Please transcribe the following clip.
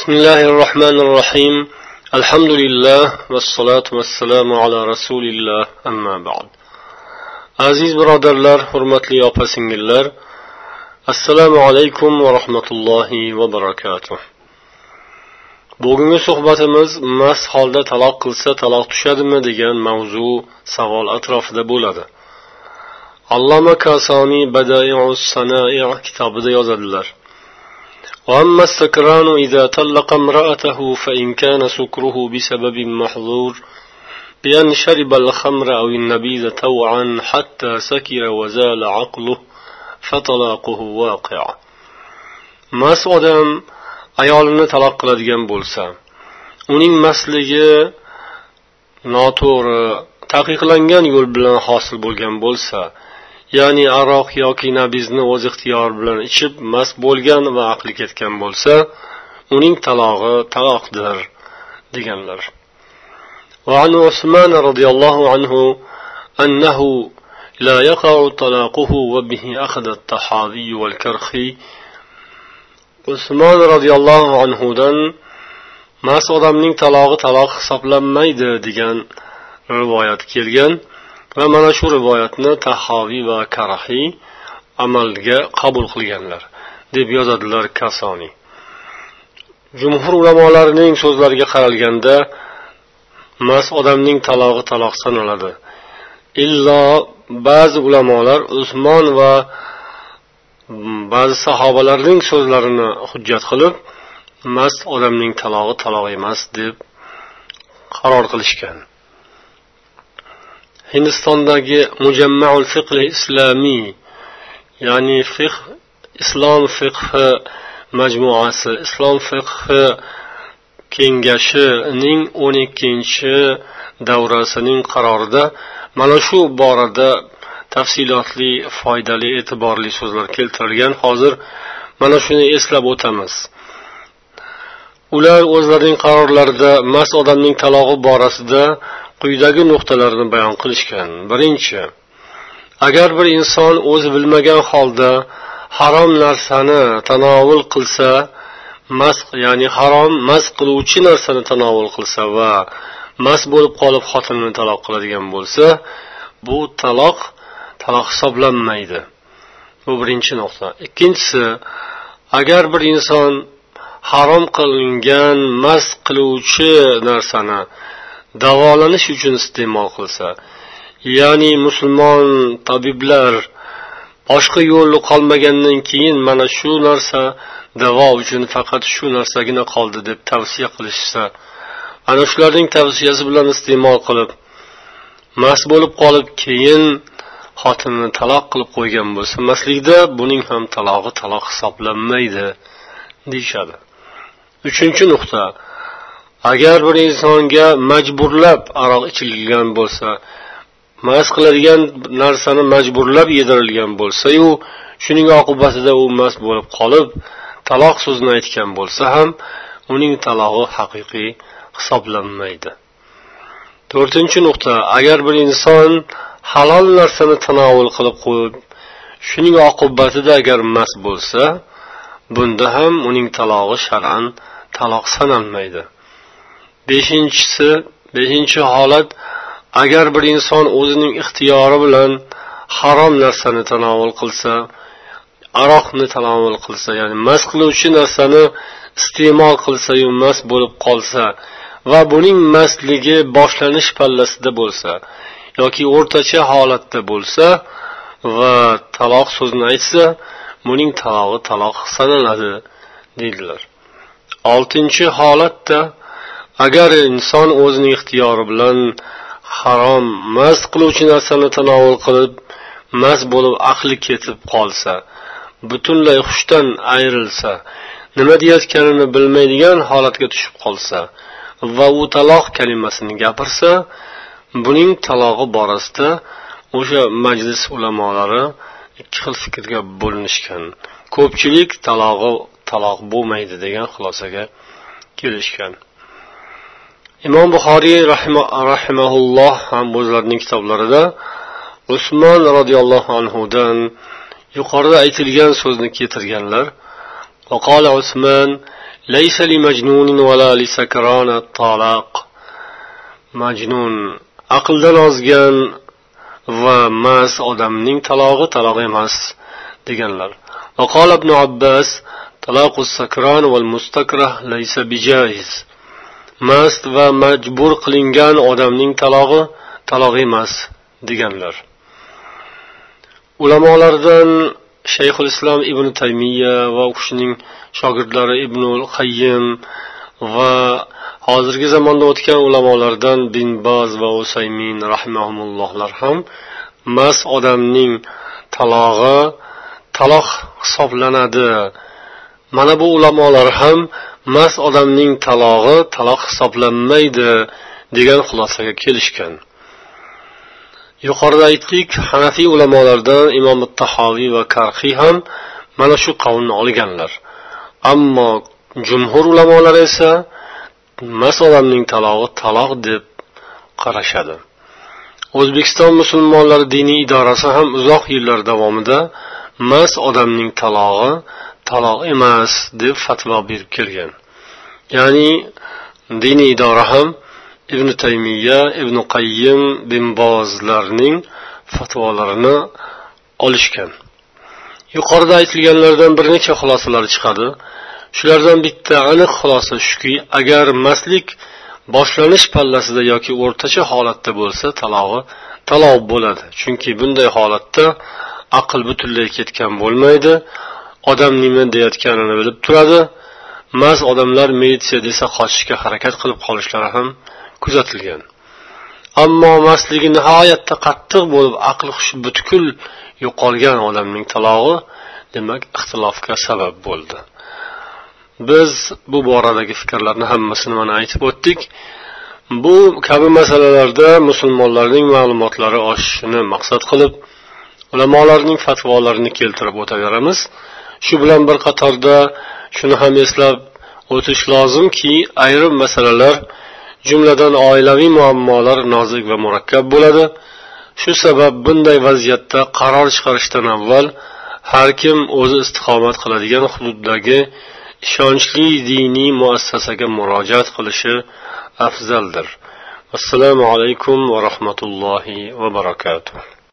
بسم الله الرحمن الرحيم الحمد لله والصلاة والسلام على رسول الله أما بعد. Aziz birodarlar, hurmatli opa-singillar, assalomu alaykum va rahmatullohi va barakatuh. Bugungi suhbatimiz mast holda taloq qilsa taloq tushadimi degan mavzu savol atrofida bo'ladi. Alloma Kasani Badai'us Sana'i' kitobida yozadilar: وأما السكران إذا طلق امرأته فإن كان سكره بسبب محظور بأن شرب الخمر أو النبيذ طوعا حتى سكر وزال عقله فطلاقه واقع. Mas odam ayolini taloq qiladigan bo'lsa, uning masligi noto'g'ri, taqiqlangan yo'l bilan hosil bo'lgan bo'lsa, ya'ni aroq yoki nabizni o'z ixtiyor bilan ichib mast bo'lgan va aqli ketgan bo'lsa, uning talog'i taloqdir deganlar. Va an Usman radhiyallohu anhu annahu la yaqa'u talaquhu va bihi akhadha at-tahawi wal karhi. Usmon radhiyallohu anhu dan mast odamning talog'i taloq hisoblanmaydi degan rivoyat kelgan. Va mana shu rivoyatni Tahaviy va Karhi amalga qabul qilganlar deb yozadilar Kasoni. Jumhur ulamolarining so'zlariga qaralganda mast odamning talog'i taloq sanaladi. Illo ba'zi ulamolar Usmon va ba'zi sahobalarning so'zlarini hujjat qilib, mast odamning talog'i taloq emas deb qaror qilishgan. Hindistondagi Mujamma'ul Fiqh Islami, ya'ni islom fiqhi majmuasi, islom fiqhi kengashining 12-davrasining qarorida mana shu borada tafsilotli, foydali, e'tiborli so'zlar keltirilgan. Hozir mana shuni eslab o'tamiz. Ular o'zlarining qarorlarida mast odamning talog'i borasida quyidagi nuqtalarni bayon qilishgan. Birinchi, agar bir inson o'zi bilmagan holda harom narsani tanovul qilsa, ya'ni harom mast qiluvchi narsani tanovul qilsa va mast bo'lib qolib xotinini taloq qiladigan bo'lsa, bu taloq hisoblanmaydi. Bu birinchi nuqta. Ikkinchisi, agar bir inson harom qilingan mast qiluvchi narsani davolanish uchun iste'mol qilsa, ya'ni musulmon tabiblar boshqa yo'li qolmagandan keyin mana shu narsa davo uchun faqat shu narsagina qoldi deb tavsiya qilishsa, ana shularning tavsiyasi bilan iste'mol qilib mast bo'lib qolib keyin xotinini taloq qilib qo'ygan bo'lsa, mastlikda buning ham talog'i taloq hisoblanmaydi deyshadi. Uchinchi nuqta, agar bir insonga majburlab aroq ichilgan bo'lsa, mast qiladigan narsani majburlab yedirilgan bo'lsa-yu, shuning oqibatida u mast bo'lib qolib taloq so'zini aytgan bo'lsa ham, uning talog'i haqiqiy hisoblanmaydi. To'rtinchi nuqta, agar bir inson halol narsani tanovul qilib qo'yib, shuning oqibatida agar mast bo'lsa, bunda ham uning talog'i shar'an taloq sanalmaydi. Beshinchi holat, agar bir inson o'zining ixtiyori bilan harom narsani tanovul qilsa, aroqni tanovul qilsa, ya'ni mast qiluvchi narsani iste'mol qilsa-yu mast bo'lib qolsa va buning mastligi boshlanish pallasida bo'lsa yoki o'rtacha holatda bo'lsa va taloq so'zini aytsa, buning talog'i taloq sanaladi deydilar. 6-holatda, agar inson o'zining ixtiyori bilan harom mast qiluvchi narsani tanovul qilib, mast bo'lib aqli ketib qolsa, butunlay hushdan ayrilsa, nima deyotganini bilmaydigan holatga tushib qolsa va u taloq kalimasini gapirsa, buning talog'i borasida o'sha majlis ulamolari ikki xil fikrga bo'linishgan. Ko'pchilik talog'i taloq bo'lmaydi degan xulosaga kelishgan. Imom Buxoriy rahimahulloh ham o'zlarining kitoblarida Usmon radhiyallohu anhu dan yuqorida aytilgan so'zni keltirganlar. وقال عثمان ليس لمجنون ولا لسكران الطلاق. Majnun aqldan ozgan va mast odamning talog'i taloq emas deganlar. وقال ابن عباس طلاق السكران والمستكره ليس بجائز. mast va majbur qilingan odamning talog'i taloq emas deganlar. Ulamolardan Shayxul Islom ibn Taymiya va u kishining shogirdlari Ibnul Qayyim va hozirgi zamonda o'tgan ulamolardan Bin Baz va Usaymin rahimahumullohlar ham mast odamning talog'i taloq hisoblanadi. Mana bu ulamolar ham mast odamning talog'i taloq hisoblanmaydi degan xulosaga kelishgan. Yuqorida aytdik, Hanafiy ulamolardan Imom Tahoviy va Karxiy ham mana shu qavlni olganlar. Ammo jumhur ulamolar esa mast odamning talog'i taloq deb qarashadi. O'zbekiston musulmonlari diniy idorasi ham uzoq yillar davomida mast odamning talog'i taloq emas deb fatvo berib kelgan. Ya'ni diniy idora ham Ibn Taymiya, Ibn Qayyim, Bin Bozlarning fatvolarini olishgan. Yuqorida aytilganlardan bir necha xulosalar chiqadi. Shulardan bitta aniq xulosa shuki, agar mastlik boshlanish pallasida yoki o'rtacha holatda bo'lsa, taloq bo'ladi. Chunki bunday holatda aql butunlay ketgan bo'lmaydi. Odam nima deyotganini bilib turadi. Mast odamlar militsiya desa qochishga harakat qilib qolishlari ham kuzatilgan. Ammo mastligi nihoyatda qattiq bo'lib, aql hushi butkul yo'qolgan odamning talog'i demak ixtilofga sabab bo'ldi. Biz bu boradagi fikrlarni hammasini mana aytib o'tdik. Bu kabi masalalarda musulmonlarning ma'lumotlari oshishini maqsad qilib, ulamolarning fatvolarini keltirib o'taveramiz. Shu bilan bir qatorda shuni ham eslab o'tish lozimki, ayrim masalalar, jumladan oilaviy muammolar nozik va murakkab bo'ladi. Shu sabab bunday vaziyatda qaror chiqarishdan avval har kim o'zi istiqomat qiladigan hududdagi ishonchli diniy muassasaga murojaat qilishi afzaldir. Assalomu alaykum va rahmatullohi va barakatuh.